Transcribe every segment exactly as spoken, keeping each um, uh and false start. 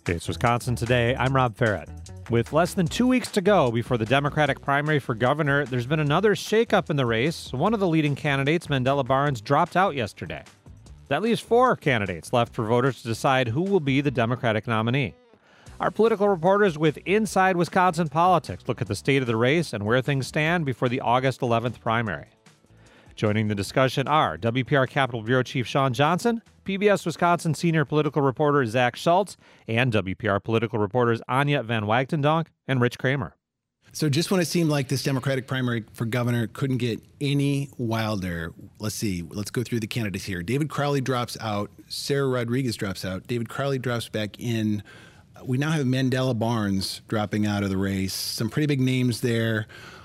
It's Wisconsin Today. I'm Rob Farrett. With less than two weeks to go before the Democratic primary for governor, there's been another shakeup in the race. One of the leading candidates, Mandela Barnes, dropped out yesterday. That leaves four candidates left for voters to decide who will be the Democratic nominee. Our political reporters with Inside Wisconsin Politics look at the state of the race and where things stand before the August eleventh primary. Joining the discussion are W P R Capitol Bureau Chief Sean Johnson, P B S Wisconsin senior political reporter Zach Schultz, and W P R political reporters Anya Van Wagtendonk and Rich Kramer. So just when it seemed like this Democratic primary for governor couldn't get any wilder, let's see, let's go through the candidates here. David Crowley drops out. Sarah Rodriguez drops out. David Crowley drops back in. We now have Mandela Barnes dropping out of the race. Some pretty big names there.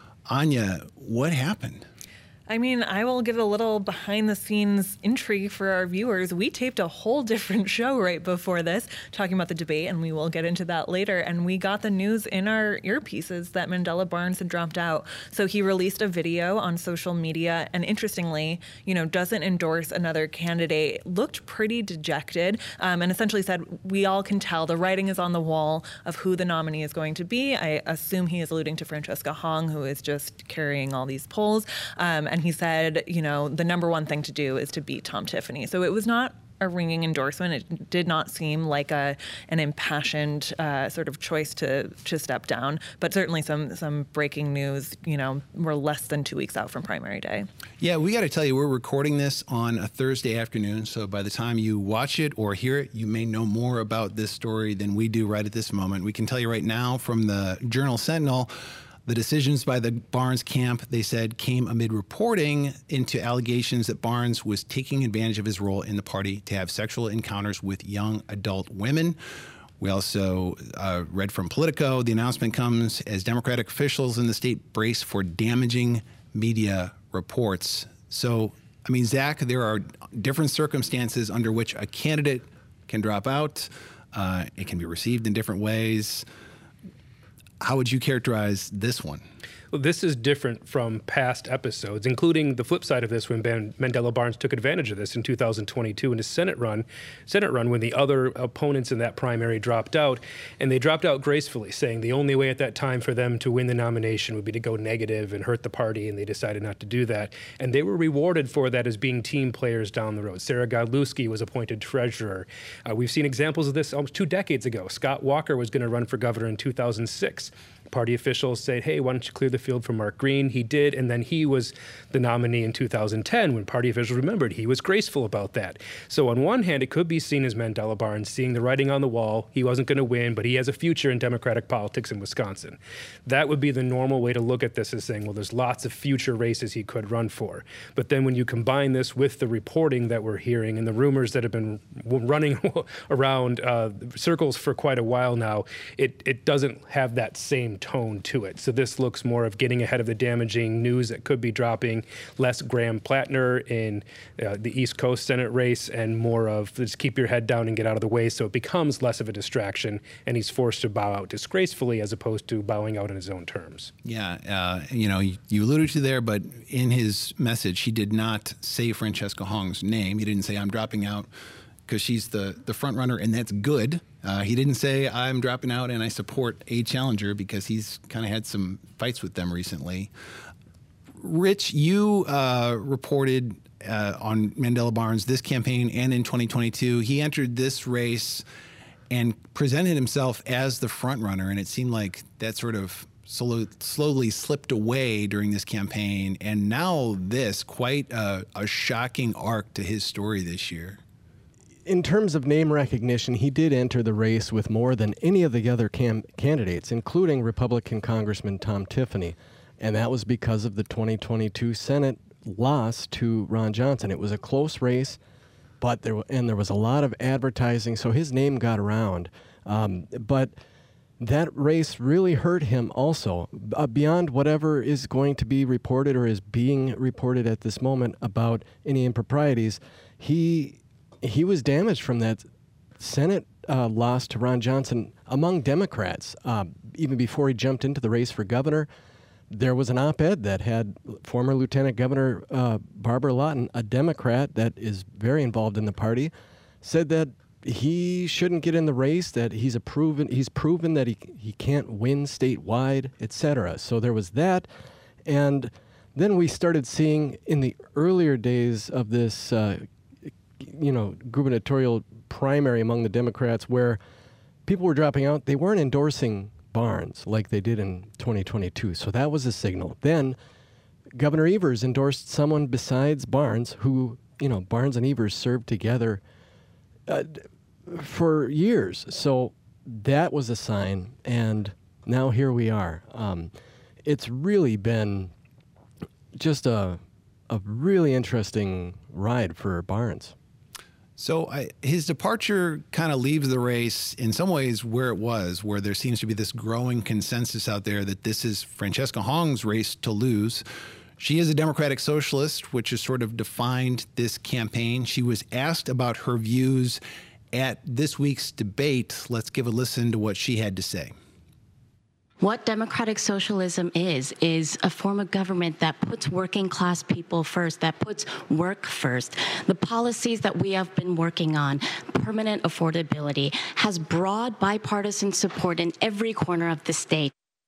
Anya, what happened? I mean, I will give a little behind-the-scenes intrigue for our viewers. We taped a whole different show right before this, talking about the debate, and we will get into that later. And we got the news in our earpieces that Mandela Barnes had dropped out. So he released a video on social media, and interestingly, you know, doesn't endorse another candidate. Looked pretty dejected, um, and essentially said, we all can tell the writing is on the wall of who the nominee is going to be. I assume he is alluding to Francesca Hong, who is just carrying all these polls. Um, And he said, you know, the number one thing to do is to beat Tom Tiffany. So it was not a ringing endorsement. It did not seem like a an impassioned uh, sort of choice to to step down. But certainly some some breaking news. You know, we're less than two weeks out from primary day. Yeah, we got to tell you, we're recording this on a Thursday afternoon. So by the time you watch it or hear it, you may know more about this story than we do right at this moment. We can tell you right now from the Journal Sentinel, the decisions by the Barnes camp, they said, came amid reporting into allegations that Barnes was taking advantage of his role in the party to have sexual encounters with young adult women. We also uh, read from Politico, the announcement comes as Democratic officials in the state brace for damaging media reports. So, I mean, Zach, there are different circumstances under which a candidate can drop out. Uh, it can be received in different ways. How would you characterize this one? Well, this is different from past episodes, including the flip side of this when Ben Mandela Barnes took advantage of this in two thousand twenty-two in his Senate run, Senate run when the other opponents in that primary dropped out, and they dropped out gracefully, saying the only way at that time for them to win the nomination would be to go negative and hurt the party, and they decided not to do that. And they were rewarded for that as being team players down the road. Sarah Godlewski was appointed treasurer. Uh, we've seen examples of this almost two decades ago. Scott Walker was going to run for governor in two thousand six. Party officials said, hey, why don't you clear the field for Mark Green? He did, and then he was the nominee in two thousand ten when party officials remembered. He was graceful about that. So on one hand, it could be seen as Mandela Barnes seeing the writing on the wall. He wasn't going to win, but he has a future in Democratic politics in Wisconsin. That would be the normal way to look at this, as saying, well, there's lots of future races he could run for. But then when you combine this with the reporting that we're hearing and the rumors that have been running around uh, circles for quite a while now, it, it doesn't have that same tone to it. So this looks more of getting ahead of the damaging news that could be dropping, less Graham Plattner in uh, the East Coast Senate race, and more of just keep your head down and get out of the way, so it becomes less of a distraction, and he's forced to bow out disgracefully as opposed to bowing out on his own terms. Yeah, uh, you know, you, you alluded to there, but in his message, he did not say Francesca Hong's name. He didn't say, I'm dropping out because she's the, the front runner, and that's good. Uh, he didn't say, I'm dropping out and I support a challenger, because he's kind of had some fights with them recently. Rich, you uh, reported uh, on Mandela Barnes this campaign and in twenty twenty-two. He entered this race and presented himself as the front runner, and it seemed like that sort of slow, slowly slipped away during this campaign. And now this, quite a, a shocking arc to his story this year. In terms of name recognition, he did enter the race with more than any of the other cam- candidates, including Republican Congressman Tom Tiffany. And that was because of the twenty twenty-two Senate loss to Ron Johnson. It was a close race, but there w- and there was a lot of advertising, so his name got around. Um, but that race really hurt him also, uh, beyond whatever is going to be reported or is being reported at this moment about any improprieties. He... He was damaged from that Senate uh, loss to Ron Johnson among Democrats. Uh, even before he jumped into the race for governor, there was an op-ed that had former Lieutenant Governor uh, Barbara Lawton, a Democrat that is very involved in the party, said that he shouldn't get in the race, that he's a proven he's proven that he he can't win statewide, et cetera. So there was that, and then we started seeing in the earlier days of this, uh, you know, gubernatorial primary among the Democrats, where people were dropping out. They weren't endorsing Barnes like they did in twenty twenty-two. So that was a signal. Then Governor Evers endorsed someone besides Barnes, who, you know, Barnes and Evers served together uh, for years. So that was a sign. And now here we are. Um, it's really been just a a really interesting ride for Barnes. So I, his departure kind of leaves the race in some ways where it was, where there seems to be this growing consensus out there that this is Francesca Hong's race to lose. She is a Democratic Socialist, which has sort of defined this campaign. She was asked about her views at this week's debate. Let's give a listen to what she had to say. What democratic socialism is, is a form of government that puts working class people first, that puts work first. The policies that we have been working on, permanent affordability, has broad bipartisan support in every corner of the state.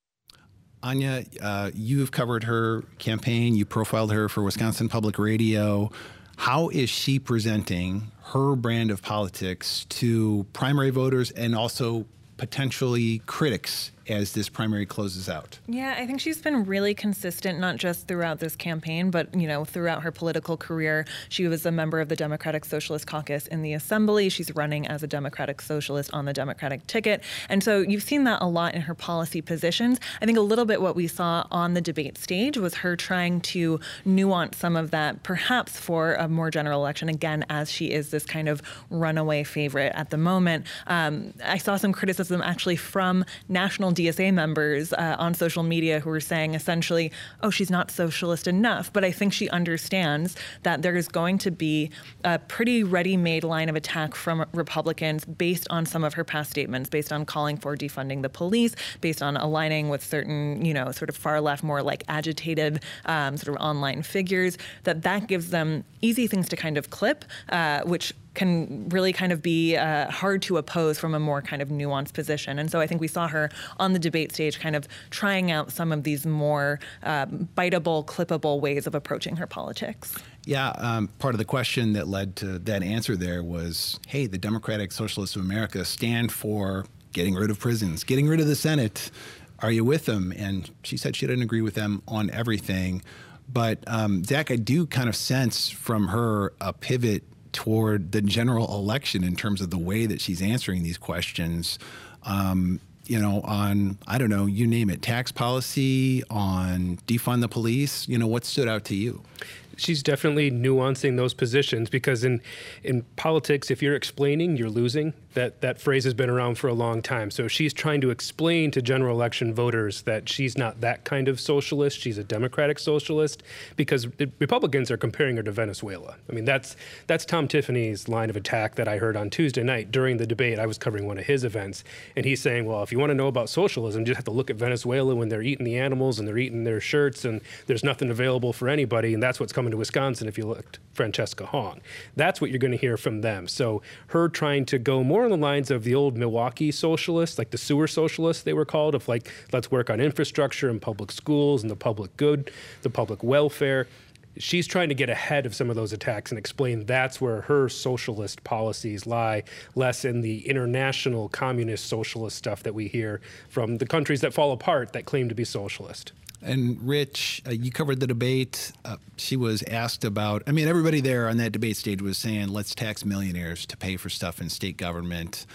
Anya, uh, you've covered her campaign. You profiled her for Wisconsin Public Radio. How is she presenting her brand of politics to primary voters and also potentially critics as this primary closes out? Yeah, I think she's been really consistent, not just throughout this campaign, but, you know, throughout her political career. She was a member of the Democratic Socialist Caucus in the Assembly. She's running as a Democratic Socialist on the Democratic ticket. And so you've seen that a lot in her policy positions. I think a little bit what we saw on the debate stage was her trying to nuance some of that, perhaps for a more general election, again, as she is this kind of runaway favorite at the moment. Um, I saw some criticism actually from national D S A members uh, on social media who were saying essentially, oh, she's not socialist enough. But I think she understands that there is going to be a pretty ready-made line of attack from Republicans based on some of her past statements, based on calling for defunding the police, based on aligning with certain, you know, sort of far left, more like agitated um, sort of online figures, that that gives them easy things to kind of clip, uh, which can really kind of be uh, hard to oppose from a more kind of nuanced position. And so I think we saw her on the debate stage kind of trying out some of these more uh, biteable, clippable ways of approaching her politics. Yeah, um, part of the question that led to that answer there was, hey, the Democratic Socialists of America stand for getting rid of prisons, getting rid of the Senate. Are you with them? And she said she didn't agree with them on everything. But um, Zach, I do kind of sense from her a pivot toward the general election in terms of the way that she's answering these questions, um, you know, on, I don't know, you name it, tax policy, on defund the police. You know, what stood out to you? She's definitely nuancing those positions, because in in politics, if you're explaining, you're losing. That that phrase has been around for a long time. So she's trying to explain to general election voters that she's not that kind of socialist. She's a democratic socialist, because Republicans are comparing her to Venezuela. I mean, that's that's Tom Tiffany's line of attack that I heard on Tuesday night during the debate. I was covering one of his events, and he's saying, well, if you want to know about socialism, you just have to look at Venezuela when they're eating the animals and they're eating their shirts and there's nothing available for anybody, and that's what's coming to Wisconsin if you looked Francesca Hong. That's what you're going to hear from them. So her trying to go more on the lines of the old Milwaukee socialists, like the sewer socialists they were called, of like, let's work on infrastructure and public schools and the public good, the public welfare. She's trying to get ahead of some of those attacks and explain that's where her socialist policies lie, less in the international communist socialist stuff that we hear from the countries that fall apart that claim to be socialist. And Rich, uh, you covered the debate. Uh, she was asked about, I mean, everybody there on that debate stage was saying, let's tax millionaires to pay for stuff in state government.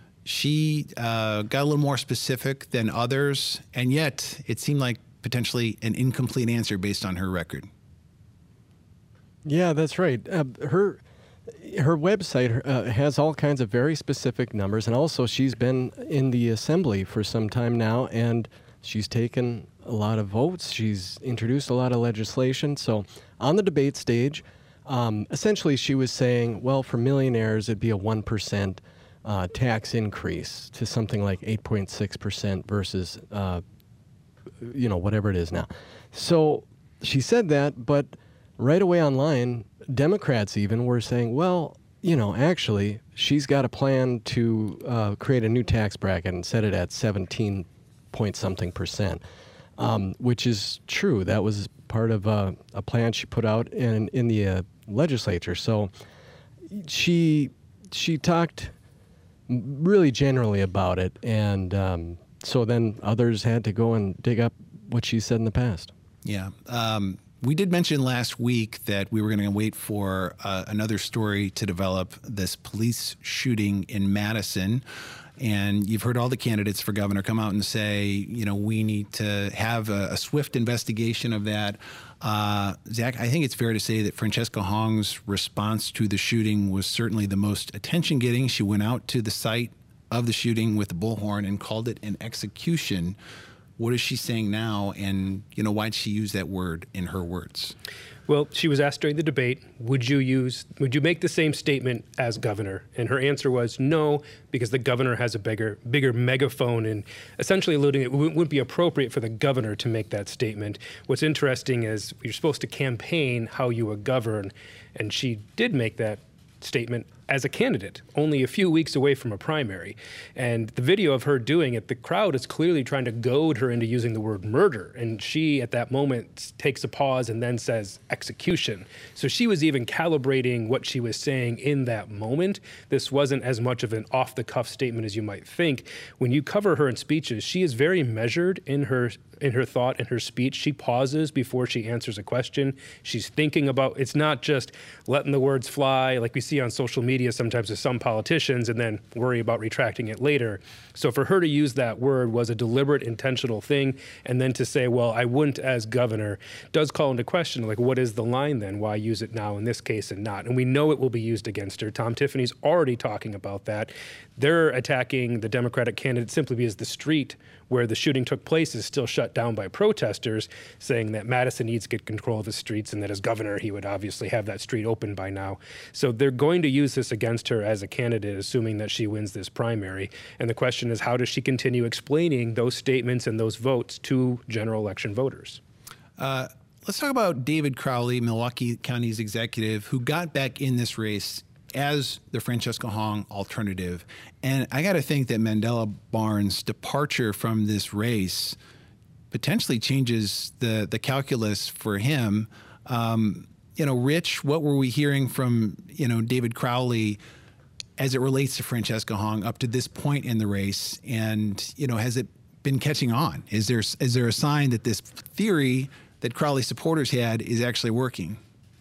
She uh, got a little more specific than others, and yet it seemed like potentially an incomplete answer based on her record. Yeah, that's right. Uh, her her website uh, has all kinds of very specific numbers, and also she's been in the assembly for some time now, and she's taken a lot of votes. She's introduced a lot of legislation. So on the debate stage, um, essentially she was saying, well, for millionaires, it'd be a one percent uh, tax increase to something like eight point six percent versus, uh, you know, whatever it is now. So she said that, but right away online, Democrats even were saying, well, you know, actually, she's got a plan to uh, create a new tax bracket and set it at seventeen point something percent, um, which is true. That was part of uh, a plan she put out in in the uh, legislature. So she she talked really generally about it, and um, so then others had to go and dig up what she said in the past. Yeah. Um, we did mention last week that we were going to wait for uh, another story to develop, this police shooting in Madison. And you've heard all the candidates for governor come out and say, you know, we need to have a, a swift investigation of that. Uh, Zach, I think it's fair to say that Francesca Hong's response to the shooting was certainly the most attention-getting. She went out to the site of the shooting with the bullhorn and called it an execution. What is she saying now, and you know, why'd she use that word in her words? Well, she was asked during the debate, would you use, would you make the same statement as governor? And her answer was no, because the governor has a bigger, bigger megaphone, and essentially alluding it wouldn't be appropriate for the governor to make that statement. What's interesting is you're supposed to campaign how you would govern, and she did make that statement as a candidate, only a few weeks away from a primary. And the video of her doing it, the crowd is clearly trying to goad her into using the word murder. And she, at that moment, takes a pause and then says execution. So she was even calibrating what she was saying in that moment. This wasn't as much of an off-the-cuff statement as you might think. When you cover her in speeches, she is very measured in her in her thought and her speech. She pauses before she answers a question. She's thinking about, it's not just letting the words fly like we see on social media sometimes with some politicians and then worry about retracting it later. So for her to use that word was a deliberate, intentional thing. And then to say, well, I wouldn't as governor, does call into question, like, what is the line then? Why use it now in this case and not? And we know it will be used against her. Tom Tiffany's already talking about that. They're attacking the Democratic candidate simply because the street where the shooting took place is still shut down by protesters, saying that Madison needs to get control of the streets and that as governor, he would obviously have that street open by now. So they're going to use this against her as a candidate, assuming that she wins this primary. And the question is, how does she continue explaining those statements and those votes to general election voters? Uh, let's talk about David Crowley, Milwaukee County's executive, who got back in this race as the Francesca Hong alternative. And I got to think that Mandela Barnes' departure from this race potentially changes the, the calculus for him. Um, you know, Rich, what were we hearing from, you know, David Crowley as it relates to Francesca Hong up to this point in the race? And, you know, has it been catching on? Is there, is there a sign that this theory that Crowley supporters had is actually working?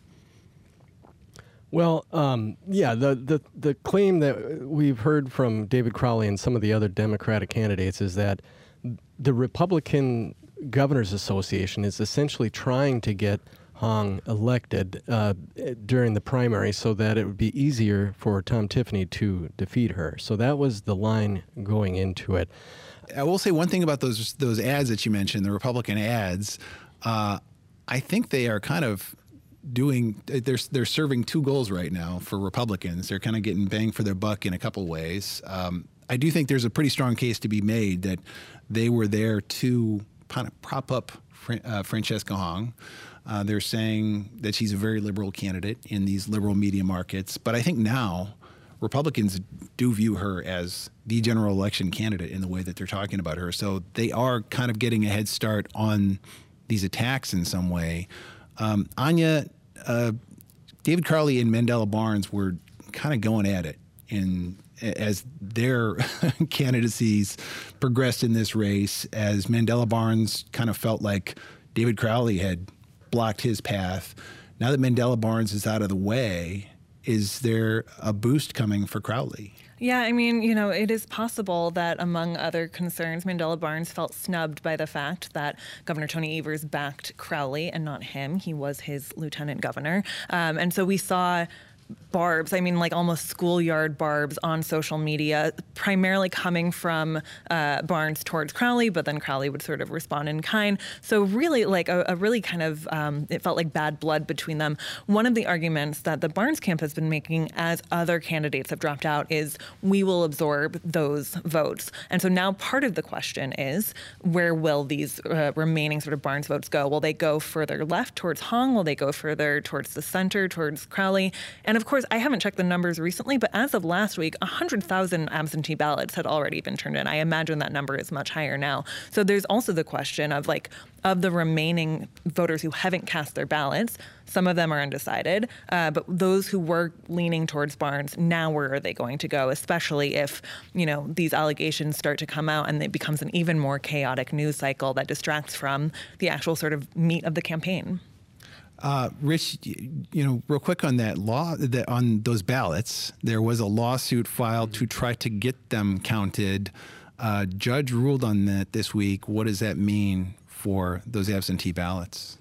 Well, um, yeah, the, the, the claim that we've heard from David Crowley and some of the other Democratic candidates is that the Republican Governors Association is essentially trying to get Hong elected uh, during the primary so that it would be easier for Tom Tiffany to defeat her. So that was the line going into it. I will say one thing about those those ads that you mentioned, the Republican ads. Uh, I think they are kind of doing they're they're serving two goals right now for Republicans. They're kind of getting bang for their buck in a couple ways. Um, I do think there's a pretty strong case to be made that they were there to kind of prop up uh, Francesca Hong. Uh, they're saying that she's a very liberal candidate in these liberal media markets. But I think now Republicans do view her as the general election candidate in the way that they're talking about her. So they are kind of getting a head start on these attacks in some way. Um, Anya, uh, David Crowley and Mandela Barnes were kind of going at it in as their candidacies progressed in this race, as Mandela Barnes kind of felt like David Crowley had blocked his path. Now that Mandela Barnes is out of the way, is there a boost coming for Crowley? Yeah, I mean, you know, it is possible that among other concerns, Mandela Barnes felt snubbed by the fact that Governor Tony Evers backed Crowley and not him. He was his lieutenant governor. Um, and so we saw barbs, I mean, like almost schoolyard barbs on social media, primarily coming from uh, Barnes towards Crowley, but then Crowley would sort of respond in kind. So really like a, a really kind of, um, it felt like bad blood between them. One of the arguments that the Barnes camp has been making as other candidates have dropped out is we will absorb those votes. And so now part of the question is, where will these uh, remaining sort of Barnes votes go? Will they go further left towards Hong? Will they go further towards the center, towards Crowley? And of course, I haven't checked the numbers recently, but as of last week, one hundred thousand absentee ballots had already been turned in. I imagine that number is much higher now. So there's also the question of like, of the remaining voters who haven't cast their ballots, some of them are undecided, uh, but those who were leaning towards Barnes, now where are they going to go, especially if, you know, these allegations start to come out and it becomes an even more chaotic news cycle that distracts from the actual sort of meat of the campaign. Uh, Rich, you know, real quick on that law, that on those ballots, there was a lawsuit filed to try to get them counted. Uh, judge ruled on that this week. What does that mean for those absentee ballots?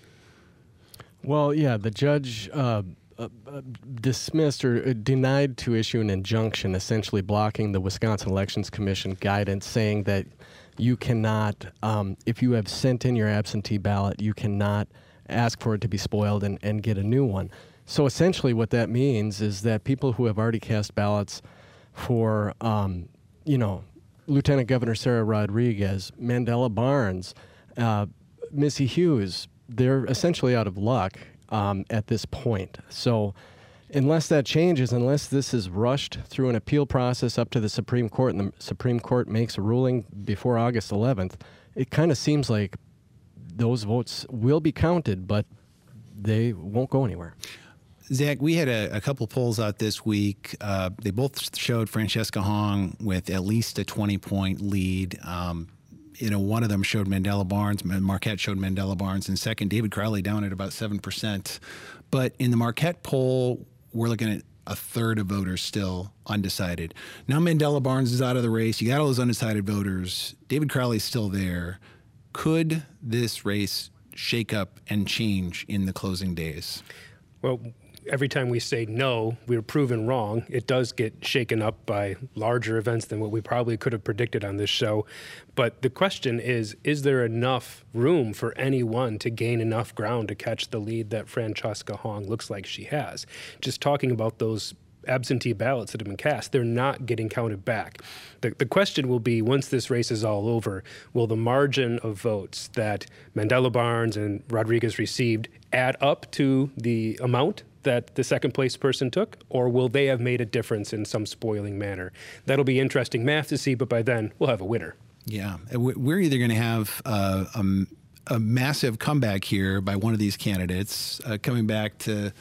Well, yeah, the judge uh, uh, dismissed or denied to issue an injunction, essentially blocking the Wisconsin Elections Commission guidance, saying that you cannot, um, if you have sent in your absentee ballot, you cannot ask for it to be spoiled and, and get a new one. So essentially what that means is that people who have already cast ballots for, um, you know, Lieutenant Governor Sarah Rodriguez, Mandela Barnes, uh, Missy Hughes, they're essentially out of luck um, at this point. So unless that changes, unless this is rushed through an appeal process up to the Supreme Court and the Supreme Court makes a ruling before August eleventh, it kind of seems like those votes will be counted, but they won't go anywhere. Zach, we had a, a couple polls out this week. Uh, they both showed Francesca Hong with at least a twenty-point lead. Um, you know, one of them showed Mandela Barnes. Marquette showed Mandela Barnes in second. David Crowley down at about seven percent. But in the Marquette poll, we're looking at a third of voters still undecided. Now Mandela Barnes is out of the race. You got all those undecided voters. David Crowley's still there. Could this race shake up and change in the closing days? Well, every time we say no, we're proven wrong. It does get shaken up by larger events than what we probably could have predicted on this show. But the question is, is there enough room for anyone to gain enough ground to catch the lead that Francesca Hong looks like she has? Just talking about those absentee ballots that have been cast, they're not getting counted back. The, the question will be, once this race is all over, will the margin of votes that Mandela Barnes and Rodriguez received add up to the amount that the second place person took, or will they have made a difference in some spoiling manner? That'll be interesting math to see, but by then we'll have a winner. Yeah, we're either going to have uh, a, a massive comeback here by one of these candidates uh, coming back to,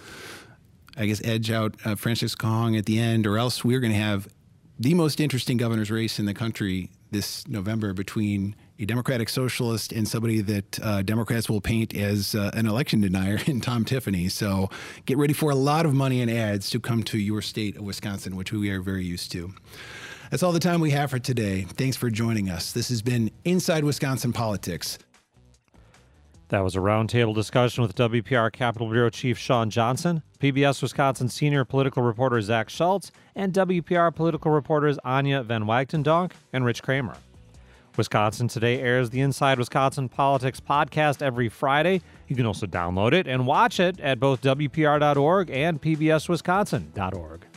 I guess, edge out uh, Francesca Hong at the end, or else we're going to have the most interesting governor's race in the country this November between a Democratic socialist and somebody that uh, Democrats will paint as uh, an election denier in Tom Tiffany. So get ready for a lot of money and ads to come to your state of Wisconsin, which we are very used to. That's all the time we have for today. Thanks for joining us. This has been Inside Wisconsin Politics. That was a roundtable discussion with W P R Capitol Bureau Chief Sean Johnson, P B S Wisconsin senior political reporter Zach Schultz, and W P R political reporters Anya Van Wagtendonk and Rich Kramer. Wisconsin Today airs the Inside Wisconsin Politics podcast every Friday. You can also download it and watch it at both W P R dot org and P B S Wisconsin dot org.